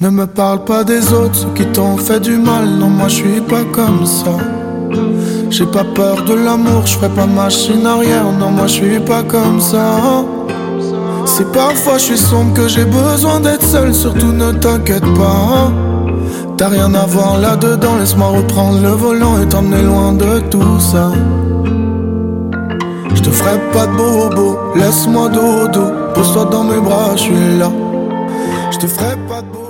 Ne me parle pas des autres, ceux qui t'ont fait du mal. Non, moi je suis pas comme ça. J'ai pas peur de l'amour, je ferai pas machine arrière. Non, moi je suis pas comme ça. Si parfois je suis sombre, que j'ai besoin d'être seul, surtout ne t'inquiète pas. T'as rien à voir là-dedans, laisse-moi reprendre le volant et t'emmener loin de tout ça. Je te ferai pas de bobo, laisse-moi dodo. Pose-toi dans mes bras, je suis là. Je te ferai pas de bobo.